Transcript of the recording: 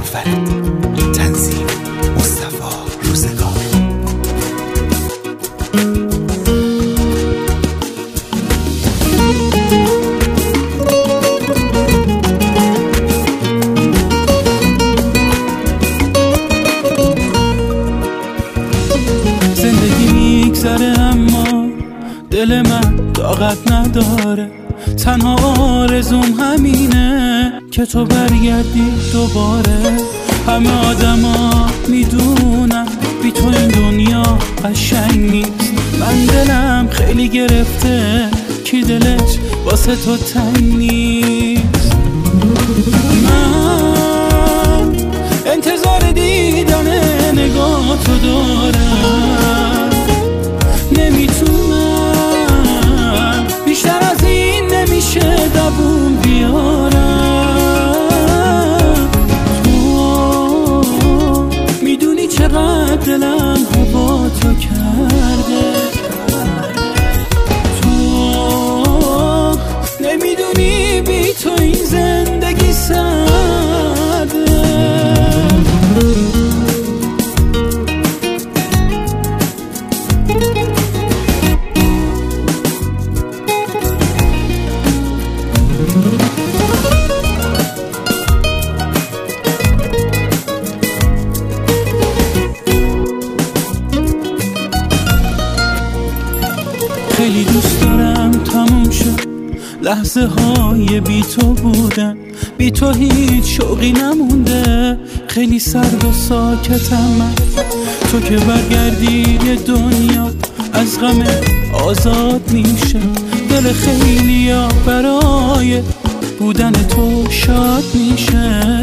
منفرد. تنظیم مصطفی روزگار. زندگی میگذره اما دل من طاقت نداره. تنها آرزوم همینه که تو برگردی دوباره. همه آدما میدونن بی تو این دنیا قشنگ نیست. من دلم خیلی گرفته، کی دلش واسه تو تنگ نیست. من انتظار دیدن نگاه تو دارم، نمیتونم بیشتر از این نمیشه دووم بیارم. تو میدونی چقدر دلم با تو کرده، تو نمیدونی بی تو این زندگی سرده. خیلی دوست دارم تموم شد لحظه های بی تو بودن، بی تو هیچ شوقی نمونده. خیلی سرد و ساکتم من، تو که برگردی یه دنیا از غم آزاد میشه. دل خیلی ها برای بودن تو شاد میشه.